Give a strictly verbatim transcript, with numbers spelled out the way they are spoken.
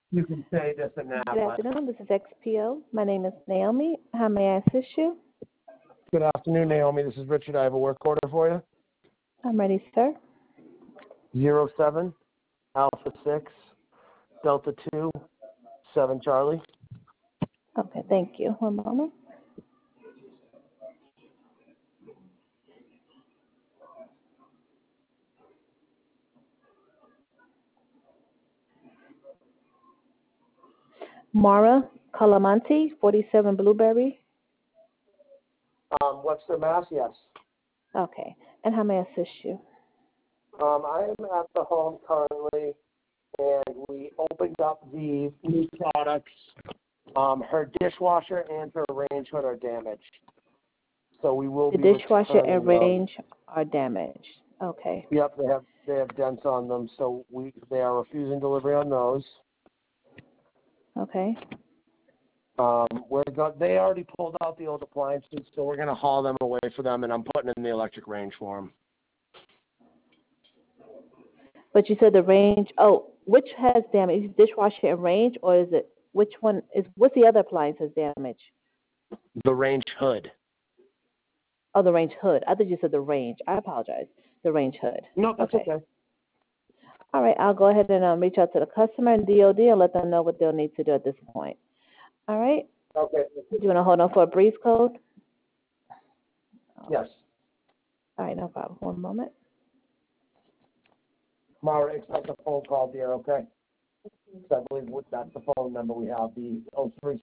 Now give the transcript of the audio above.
You can say this and that, Good but afternoon. This is X P O. My name is Naomi. How may I assist you? good afternoon, Naomi. This is Richard. I have a work order for you. I'm ready, sir. Zero seven Alpha six Delta two seven Charlie. Okay, thank you. One moment. Mara Calamanti, forty-seven Blueberry. Um, Webster, Mass. Yes. Okay. And how may I assist you? Um, I am at the home currently, and we opened up the new products. Um, her dishwasher and her range hood are damaged, so we will The be dishwasher and returning those. range are damaged. Okay. Yep, they have they have dents on them, so we they are refusing delivery on those. Okay. Um, we're go- they already pulled out the old appliances, so we're going to haul them away for them, and I'm putting in the electric range for them. But you said the range. Oh, which has damage? Is it dishwasher and range, or is it which one is? What's the other appliance has damage? The range hood. Oh, the range hood. I thought you said the range. I apologize. The range hood. No, that's okay. okay. All right. I'll go ahead and um, reach out to the customer and D O D and let them know what they'll need to do at this point. All right. Okay. Do you want to hold on for a brief code? Yes. All right. No problem. One moment. Mara, expect a phone call, dear, okay? Because I believe that's the phone number we have, the oh three